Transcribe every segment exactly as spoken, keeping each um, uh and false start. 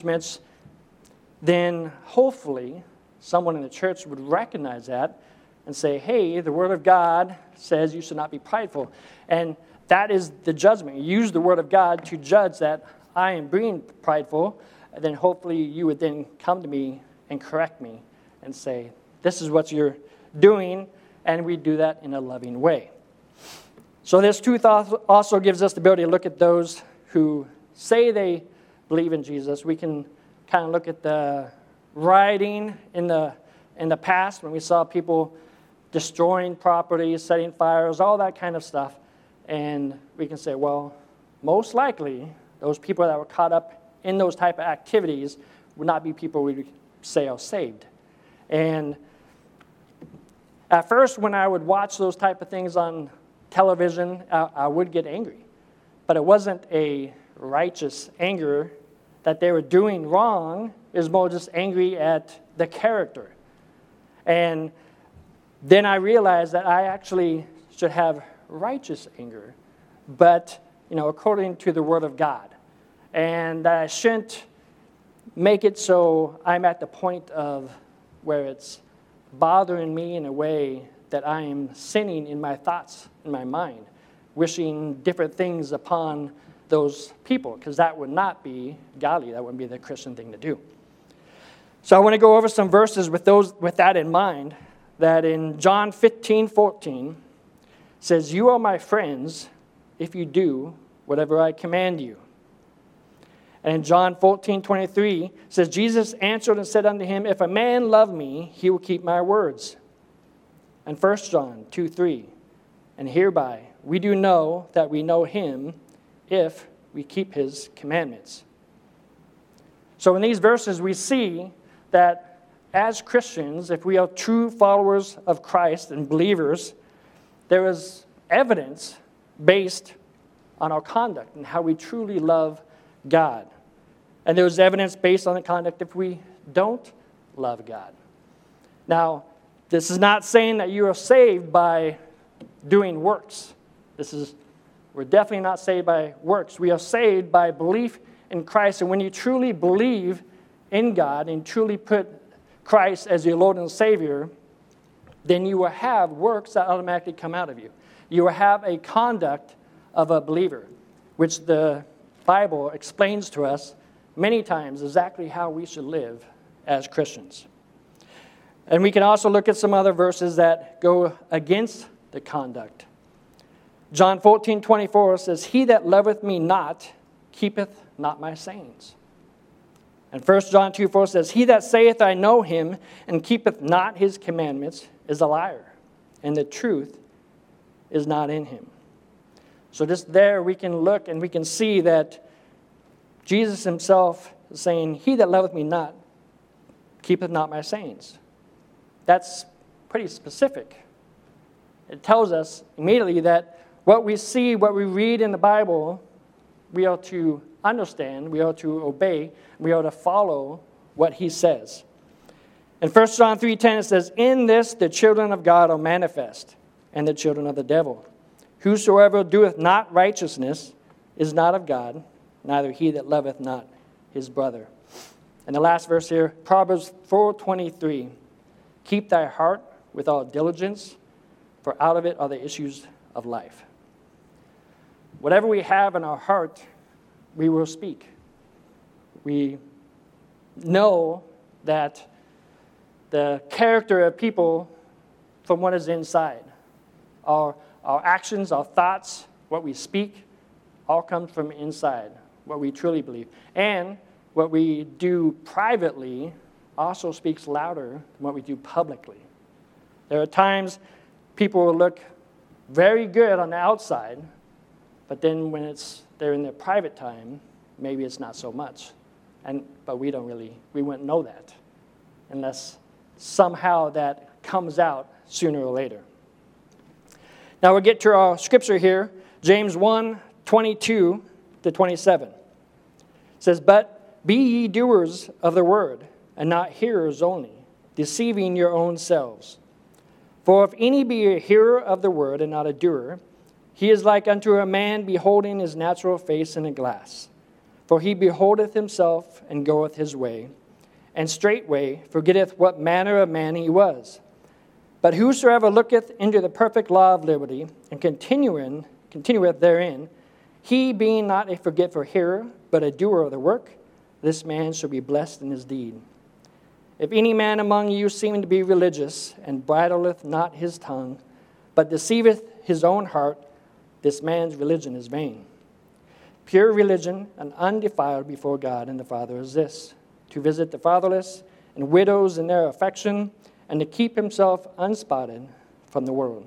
judgments, then hopefully someone in the church would recognize that and say, hey, the Word of God says you should not be prideful. And that is the judgment. You use the Word of God to judge that I am being prideful, and then hopefully you would then come to me and correct me and say, this is what you're doing, and we do that in a loving way. So this truth also gives us the ability to look at those who say they believe in Jesus. We can kind of look at the writing in the in the past when we saw people destroying property, setting fires, all that kind of stuff. And we can say, well, most likely, those people that were caught up in those type of activities would not be people we would say are saved. And at first, when I would watch those type of things on television, I, I would get angry. But it wasn't a righteous anger that they were doing wrong. It was more just angry at the character. And then I realized that I actually should have righteous anger, but, you know, according to the Word of God. And I shouldn't make it so I'm at the point of where it's bothering me in a way that I am sinning in my thoughts, in my mind, wishing different things upon those people, because that would not be godly. That wouldn't be the Christian thing to do. So I want to go over some verses with those with that in mind, that in John fifteen fourteen says, you are my friends if you do whatever I command you. And in John fourteen twenty-three says, Jesus answered and said unto him, if a man love me, he will keep my words. And First John two three, and hereby we do know that we know him if we keep his commandments. So in these verses we see that as Christians, if we are true followers of Christ and believers, there is evidence based on our conduct and how we truly love God. And there is evidence based on the conduct if we don't love God. Now, this is not saying that you are saved by doing works. This is, we're definitely not saved by works. We are saved by belief in Christ. And when you truly believe in God and truly put Christ as your Lord and Savior, then you will have works that automatically come out of you. You will have a conduct of a believer, which the Bible explains to us many times exactly how we should live as Christians. And we can also look at some other verses that go against the conduct. John fourteen twenty-four says, he that loveth me not keepeth not my sayings. And First John two four says, he that saith I know him and keepeth not his commandments is a liar, and the truth is not in him. So just there we can look and we can see that Jesus himself is saying, he that loveth me not keepeth not my sayings. That's pretty specific. It tells us immediately that what we see, what we read in the Bible, we are to understand, we are to obey, we are to follow what he says. In First John three ten it says, in this the children of God are manifest, and the children of the devil. Whosoever doeth not righteousness is not of God, neither he that loveth not his brother. And the last verse here, Proverbs four twenty-three, keep thy heart with all diligence, for out of it are the issues of life. Whatever we have in our heart, we will speak. We know that the character of people from what is inside. Our, our actions, our thoughts, what we speak, all comes from inside, what we truly believe. And what we do privately also speaks louder than what we do publicly. There are times people will look very good on the outside, but then when it's they're in their private time, maybe it's not so much. And but we don't really, we wouldn't know that unless somehow that comes out sooner or later. Now we'll get to our scripture here, James one twenty-two to twenty-seven. It says, but be ye doers of the word, and not hearers only, deceiving your own selves. For if any be a hearer of the word and not a doer, he is like unto a man beholding his natural face in a glass. For he beholdeth himself and goeth his way, and straightway forgetteth what manner of man he was. But whosoever looketh into the perfect law of liberty, and continuing, continueth therein, he being not a forgetful hearer, but a doer of the work, this man shall be blessed in his deed. If any man among you seem to be religious, and bridleth not his tongue, but deceiveth his own heart, this man's religion is vain. Pure religion and undefiled before God and the Father is this, to visit the fatherless and widows in their affliction, and to keep himself unspotted from the world.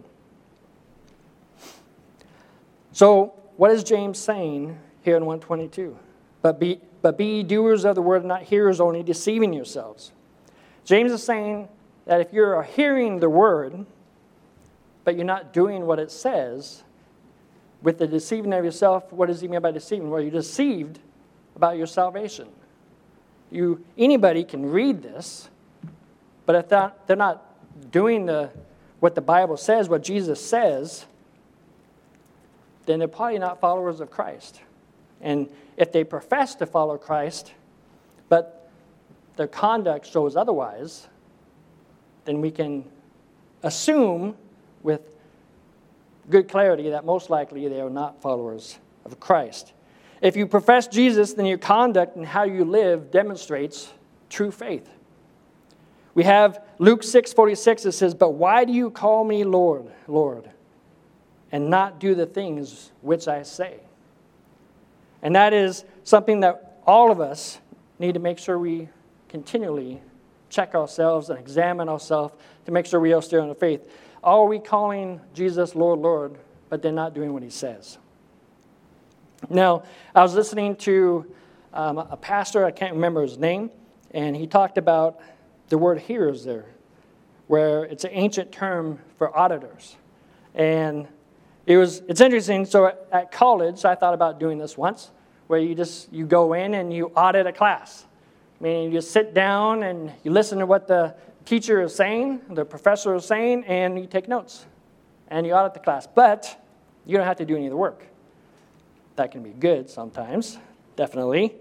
So, what is James saying here in one twenty-two? But be, but be doers of the word, not hearers only, deceiving yourselves. James is saying that if you're hearing the word, but you're not doing what it says, with the deceiving of yourself, what does he mean by deceiving? Well, you're deceived about your salvation. You, anybody can read this, but if that, they're not doing the what the Bible says, what Jesus says, then they're probably not followers of Christ. And if they profess to follow Christ, but their conduct shows otherwise, then we can assume with good clarity that most likely they are not followers of Christ. If you profess Jesus, then your conduct and how you live demonstrates true faith. We have Luke six forty-six, it says, "But why do you call me Lord, Lord, and not do the things which I say?" And that is something that all of us need to make sure we continually check ourselves and examine ourselves to make sure we are still in the faith. Are we calling Jesus Lord, Lord, but they're not doing what he says? Now, I was listening to um, a pastor, I can't remember his name, and he talked about the word hearers there, where it's an ancient term for auditors. And it was it's interesting. So at, at college, I thought about doing this once, where you just you go in and you audit a class. Meaning you just sit down and you listen to what the teacher is saying, the professor is saying, and you take notes. And you audit the class. But you don't have to do any of the work. That can be good sometimes, definitely.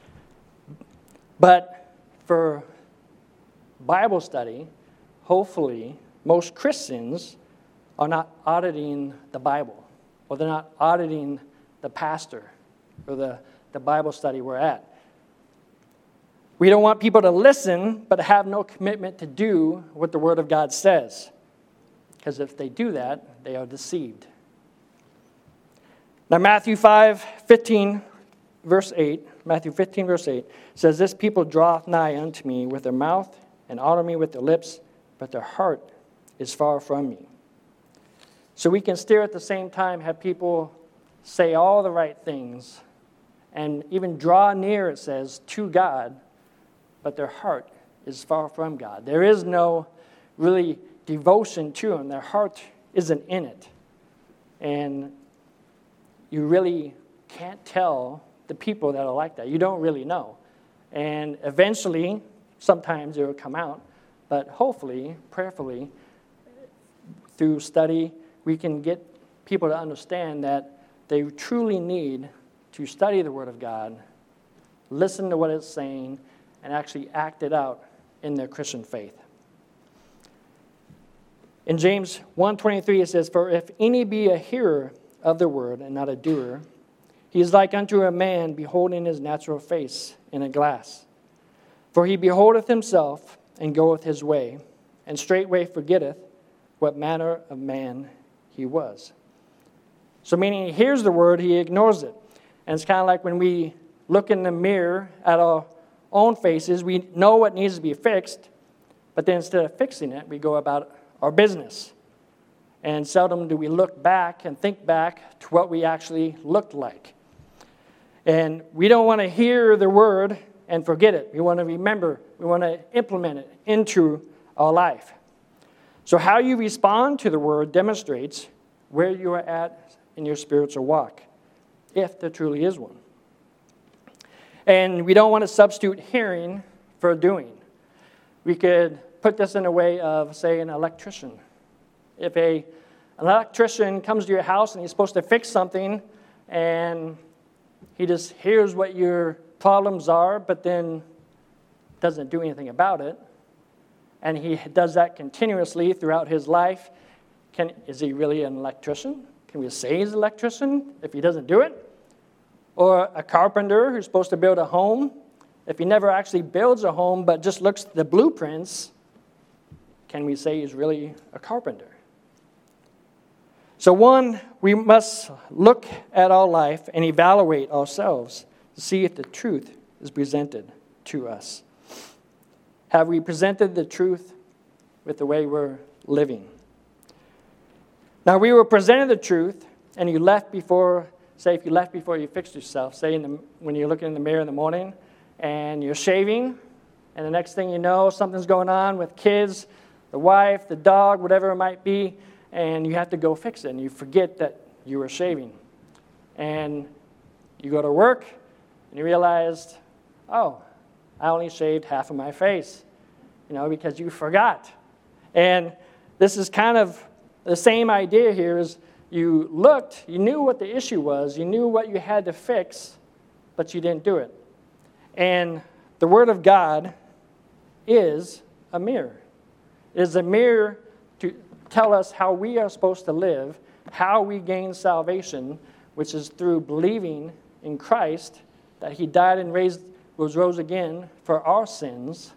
But for Bible study, hopefully, most Christians are not auditing the Bible, or they're not auditing the pastor or the, the Bible study we're at. We don't want people to listen, but have no commitment to do what the Word of God says. Because if they do that, they are deceived. Now, Matthew five fifteen, verse eight, Matthew fifteen, verse eight, says, "This people draweth nigh unto me with their mouth, and honor me with their lips, but their heart is far from me." So we can still at the same time have people say all the right things, and even draw near, it says, to God, but their heart is far from God. There is no really devotion to Him. Their heart isn't in it. And you really can't tell the people that are like that. You don't really know. And eventually, sometimes it will come out, but hopefully, prayerfully, through study, we can get people to understand that they truly need to study the Word of God, listen to what it's saying, and actually act it out in their Christian faith. In James one twenty-three, it says, "For if any be a hearer of the word and not a doer, he is like unto a man beholding his natural face in a glass. For he beholdeth himself and goeth his way, and straightway forgetteth what manner of man he was." So meaning he hears the word, he ignores it. And it's kind of like when we look in the mirror at our own faces, we know what needs to be fixed, but then instead of fixing it, we go about our business. And seldom do we look back and think back to what we actually looked like. And we don't want to hear the word and forget it. We want to remember. We want to implement it into our life. So how you respond to the word demonstrates where you are at in your spiritual walk, if there truly is one. And we don't want to substitute hearing for doing. We could put this in a way of, say, an electrician. If a, an electrician comes to your house and he's supposed to fix something, and He just hears what your problems are, but then doesn't do anything about it. And he does that continuously throughout his life. Can, is he really an electrician? Can we say he's an electrician if he doesn't do it? Or a carpenter who's supposed to build a home? If he never actually builds a home but just looks at the blueprints, can we say he's really a carpenter? So one, we must look at our life and evaluate ourselves to see if the truth is presented to us. Have we presented the truth with the way we're living? Now, we were presented the truth, and you left before, say if you left before you fixed yourself, say in the, when you're looking in the mirror in the morning, and you're shaving, and the next thing you know, something's going on with kids, the wife, the dog, whatever it might be, and you have to go fix it, and you forget that you were shaving. And you go to work, and you realized, oh, I only shaved half of my face, you know, because you forgot. And this is kind of the same idea here is you looked, you knew what the issue was, you knew what you had to fix, but you didn't do it. And the Word of God is a mirror. It is a mirror to tell us how we are supposed to live, how we gain salvation, which is through believing in Christ, that He died and raised, was rose again for our sins.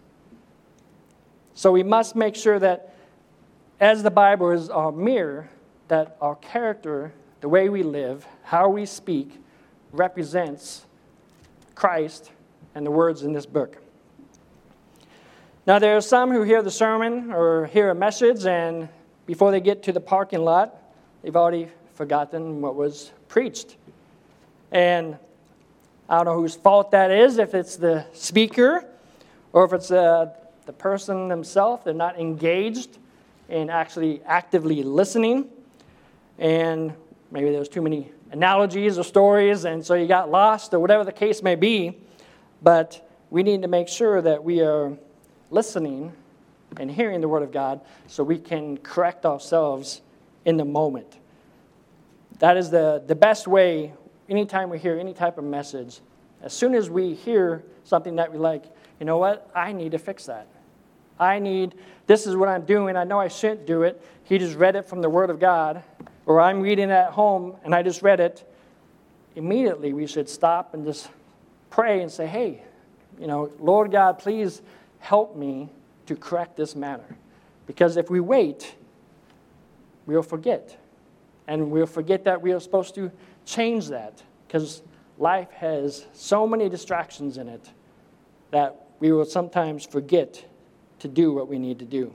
So we must make sure that as the Bible is our mirror, that our character, the way we live, how we speak, represents Christ and the words in this book. Now, there are some who hear the sermon or hear a message, and before they get to the parking lot, they've already forgotten what was preached. And I don't know whose fault that is, if it's the speaker or if it's uh, the person themselves. They're not engaged in actually actively listening. And maybe there was too many analogies or stories, and so you got lost or whatever the case may be. But we need to make sure that we are listening and hearing the Word of God so we can correct ourselves in the moment. That is the, the best way. Anytime we hear any type of message, as soon as we hear something that we like, you know what? I need to fix that. I need, this is what I'm doing. I know I shouldn't do it. He just read it from the Word of God. Or I'm reading it at home and I just read it. Immediately we should stop and just pray and say, hey, you know, Lord God, please help me to correct this matter. Because if we wait, we'll forget. And we'll forget that we are supposed to change that, because life has so many distractions in it that we will sometimes forget to do what we need to do.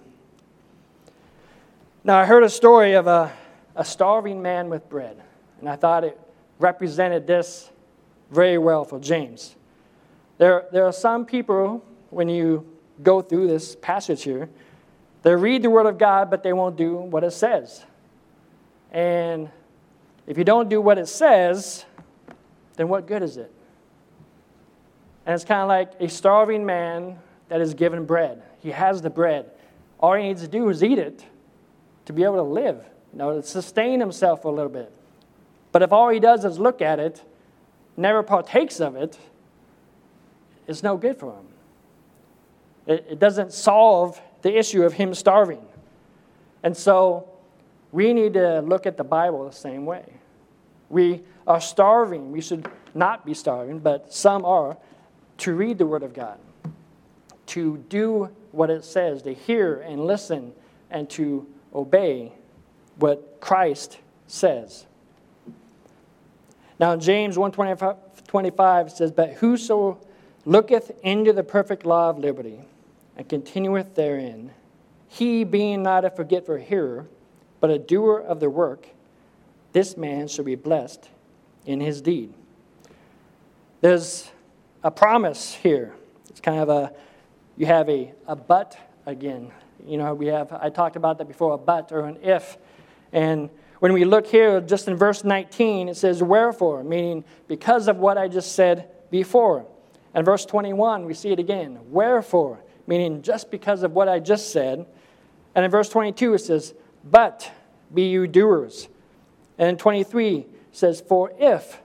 Now, I heard a story of a, a starving man with bread, and I thought it represented this very well for James. There, there are some people, when you go through this passage here, they read the Word of God, but they won't do what it says. And if you don't do what it says, then what good is it? And it's kind of like a starving man that is given bread. He has the bread. All he needs to do is eat it to be able to live, you know, to sustain himself for a little bit. But if all he does is look at it, never partakes of it, it's no good for him. It, it doesn't solve the issue of him starving. And so we need to look at the Bible the same way. We are starving. We should not be starving, but some are, to read the Word of God, to do what it says, to hear and listen, and to obey what Christ says. Now, in James one twenty-five says, but whoso looketh into the perfect law of liberty, and continueth therein, he being not a forgetful hearer, but a doer of the work, this man shall be blessed in his deed. There's a promise here. It's kind of a, you have a, a but again. You know, we have, I talked about that before, a but or an if. And when we look here, just in verse nineteen, it says, wherefore, meaning because of what I just said before. And verse twenty-one, we see it again, wherefore, meaning just because of what I just said. And in verse twenty-two, it says, but be you doers. And in twenty-three, it says, for if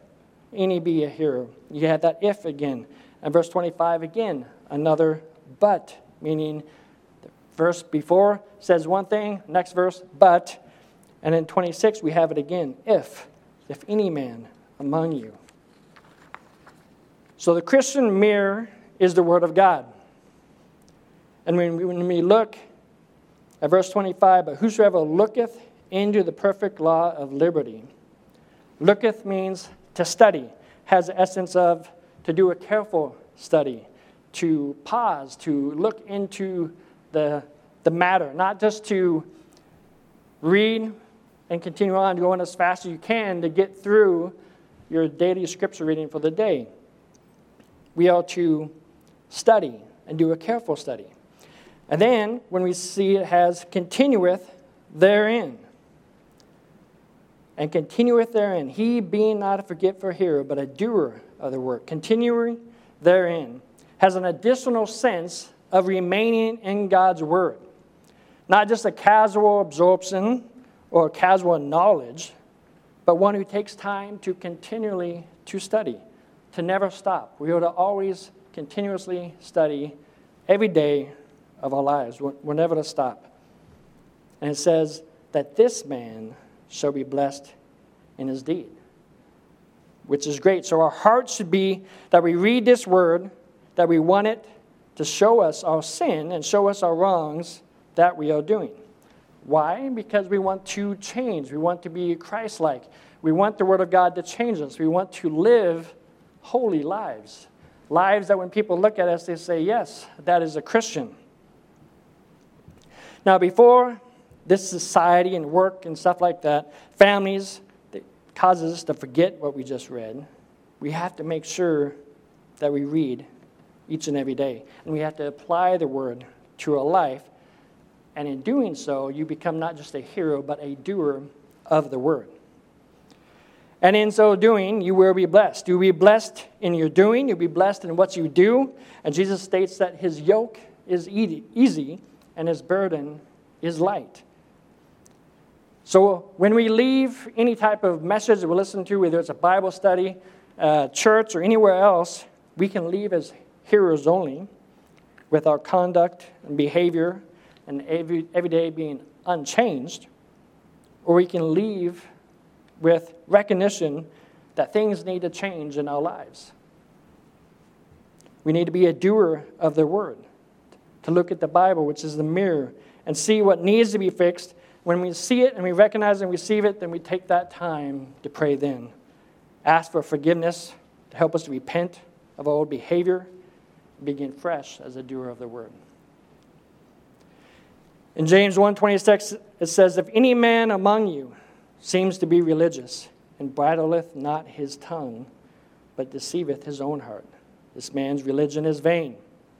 any be a hearer. You have that if again. And verse twenty-five again, another but, meaning the verse before says one thing, next verse, but. And in twenty-six, we have it again, if, if any man among you. So the Christian mirror is the Word of God. And when we, when we look at verse twenty-five, but whosoever looketh into the perfect law of liberty. Looketh means to study, has the essence of to do a careful study, to pause, to look into the, the matter, not just to read and continue on going as fast as you can to get through your daily scripture reading for the day. We are to study and do a careful study. And then, when we see it has continueth therein. And continueth therein, he being not a forgetful hearer, but a doer of the work, continuing therein, has an additional sense of remaining in God's Word. Not just a casual absorption or casual knowledge, but one who takes time to continually to study, to never stop. We ought to always continuously study every day of our lives. We're never to stop. And it says that this man shall be blessed in his deed, which is great. So our heart should be that we read this word, that we want it to show us our sin and show us our wrongs that we are doing. Why? Because we want to change. We want to be Christ-like. We want the Word of God to change us. We want to live holy lives. Lives that when people look at us, they say, yes, that is a Christian. Now, before this society and work and stuff like that, families, that causes us to forget what we just read, we have to make sure that we read each and every day. And we have to apply the Word to our life. And in doing so, you become not just a hero, but a doer of the Word. And in so doing, you will be blessed. You'll be blessed in your doing. You'll be blessed in what you do. And Jesus states that his yoke is easy and his burden is light. So when we leave any type of message that we listen to, whether it's a Bible study, uh, church, or anywhere else, we can leave as hearers only with our conduct and behavior and every, every day being unchanged. Or we can leave with recognition that things need to change in our lives. We need to be a doer of the Word, to look at the Bible, which is the mirror, and see what needs to be fixed. When we see it and we recognize and receive it, then we take that time to pray then. Ask for forgiveness to help us to repent of our old behavior and begin fresh as a doer of the Word. In James one twenty-six, it says, if any man among you seems to be religious, and bridleth not his tongue, but deceiveth his own heart, this man's religion is vain.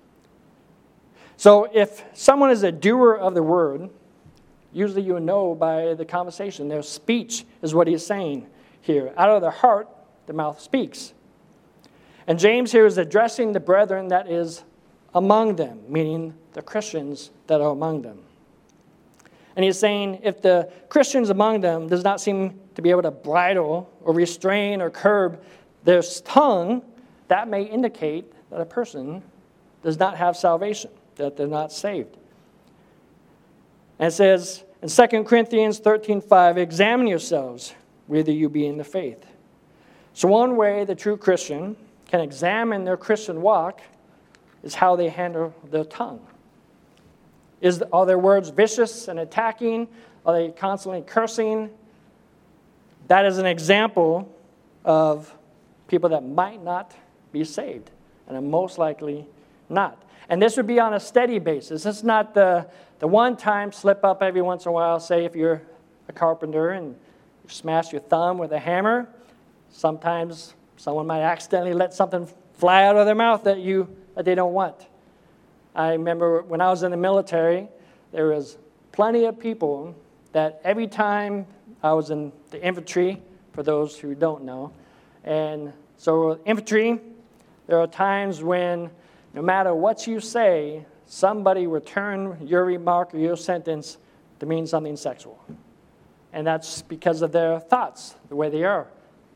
So if someone is a doer of the word, usually you know by the conversation. Their speech is what he's saying here. Out of the heart, the mouth speaks. And James here is addressing the brethren that is among them, meaning the Christians that are among them. And he's saying if the Christians among them does not seem to be able to bridle or restrain or curb their tongue, that may indicate that a person does not have salvation, that they're not saved. And it says in Second Corinthians thirteen five, examine yourselves whether you be in the faith. So one way the true Christian can examine their Christian walk is how they handle their tongue. Is, are their words vicious and attacking? Are they constantly cursing? That is an example of people that might not be saved, and are most likely not. And this would be on a steady basis. It's not the, the one-time slip-up every once in a while. Say if you're a carpenter and you smash your thumb with a hammer, sometimes someone might accidentally let something fly out of their mouth that you that they don't want. I remember when I was in the military, there was plenty of people that every time I was in the infantry, for those who don't know, and so infantry, there are times when no matter what you say, somebody will turn your remark or your sentence to mean something sexual. And that's because of their thoughts, the way they are.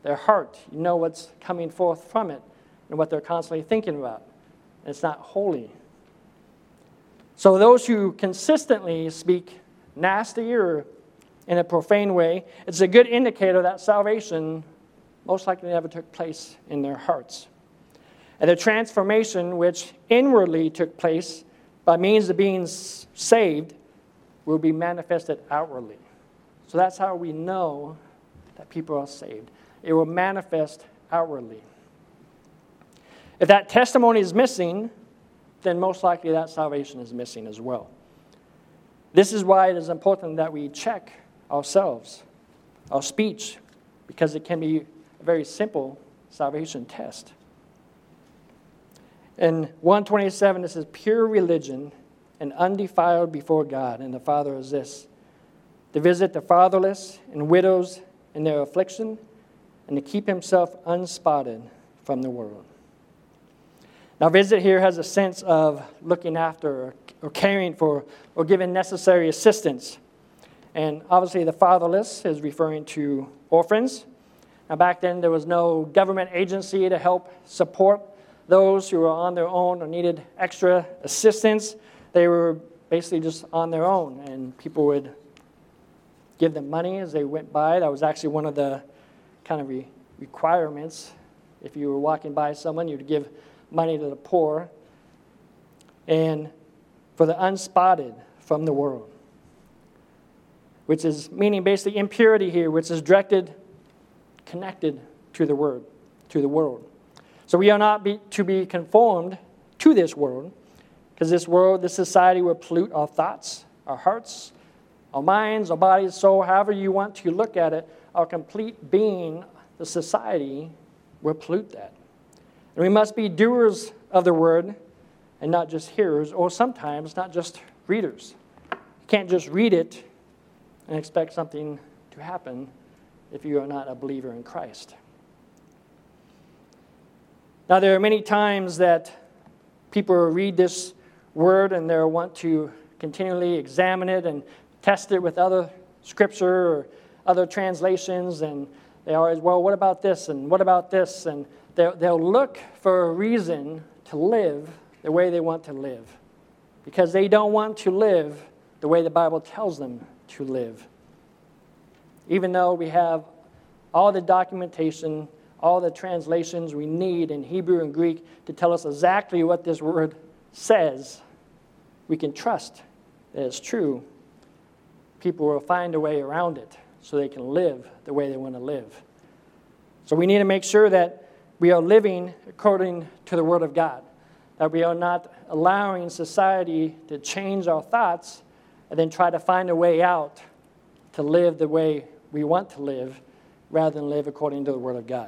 their heart. You know what's coming forth from it and what they're constantly thinking about. And it's not holy. So those who consistently speak nasty or in a profane way, it's a good indicator that salvation most likely never took place in their hearts. And the transformation which inwardly took place by means of being saved will be manifested outwardly. So that's how we know that people are saved. It will manifest outwardly. If that testimony is missing, then most likely that salvation is missing as well. This is why it is important that we check ourselves, our speech, because it can be a very simple salvation test. In one twenty-seven, it says, pure religion and undefiled before God and the Father is this, to visit the fatherless and widows in their affliction, and to keep himself unspotted from the world. Now, visit here has a sense of looking after or caring for or giving necessary assistance. And obviously the fatherless is referring to orphans. Now, back then there was no government agency to help support those who were on their own or needed extra assistance. They were basically just on their own, and people would give them money as they went by. That was actually one of the kind of re- requirements. If you were walking by someone, you'd give money to the poor. And for the unspotted from the world, which is meaning basically impurity here, which is directed, connected to the word, to the world. So we are not be, to be conformed to this world, because this world, this society will pollute our thoughts, our hearts, our minds, our bodies, soul, however you want to look at it. Our complete being, the society, will pollute that. And we must be doers of the word and not just hearers, or sometimes not just readers. You can't just read it and expect something to happen if you are not a believer in Christ. Now, there are many times that people read this word and they want to continually examine it and test it with other scripture or other translations, and they always, well, what about this and what about this? And they'll, they'll look for a reason to live the way they want to live, because they don't want to live the way the Bible tells them to live. Even though we have all the documentation, all the translations we need in Hebrew and Greek to tell us exactly what this word says, we can trust that it's true. People will find a way around it so they can live the way they want to live. So we need to make sure that we are living according to the Word of God, that we are not allowing society to change our thoughts and then try to find a way out to live the way we want to live rather than live according to the Word of God.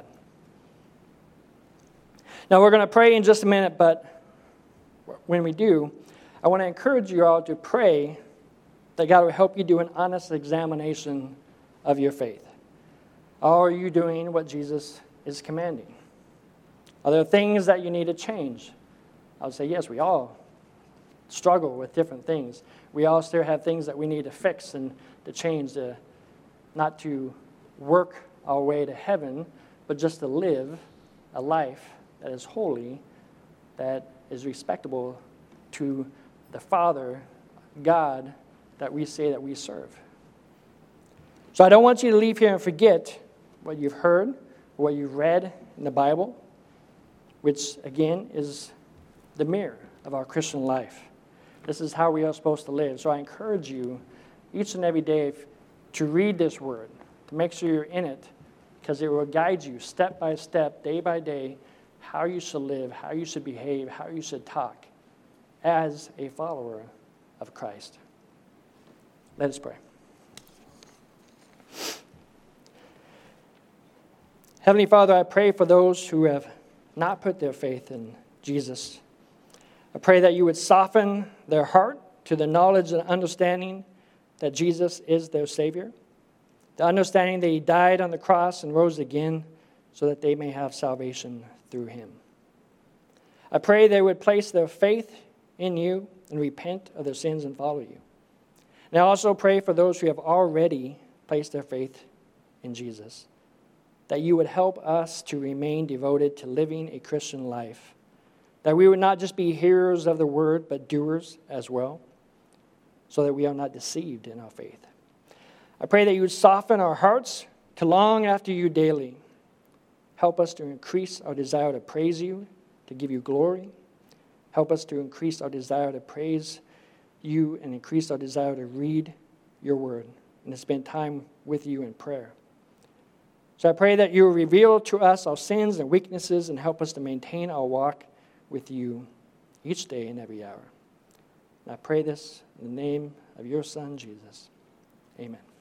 Now, we're going to pray in just a minute, but when we do, I want to encourage you all to pray that God will help you do an honest examination of your faith. Are you doing what Jesus is commanding? Are there things that you need to change? I would say, yes, we all struggle with different things. We all still have things that we need to fix and to change, to, not to work our way to heaven, but just to live a life that is holy, that is respectable to the Father, God, that we say that we serve. So I don't want you to leave here and forget what you've heard, or what you've read in the Bible, which, again, is the mirror of our Christian life. This is how we are supposed to live. So I encourage you each and every day to read this word, to make sure you're in it, because it will guide you step by step, day by day, how you should live, how you should behave, how you should talk as a follower of Christ. Let us pray. Heavenly Father, I pray for those who have not put their faith in Jesus. I pray that you would soften their heart to the knowledge and understanding that Jesus is their Savior, the understanding that he died on the cross and rose again so that they may have salvation through him. I pray they would place their faith in you and repent of their sins and follow you. And I also pray for those who have already placed their faith in Jesus. that you would help us to remain devoted to living a Christian life, that we would not just be hearers of the word, but doers as well, so that we are not deceived in our faith. I pray that you would soften our hearts to long after you daily. Help us to increase our desire to praise you, to give you glory. Help us to increase our desire to praise you and increase our desire to read your word and to spend time with you in prayer. So I pray that you will reveal to us our sins and weaknesses and help us to maintain our walk with you each day and every hour. And I pray this in the name of your Son, Jesus. Amen.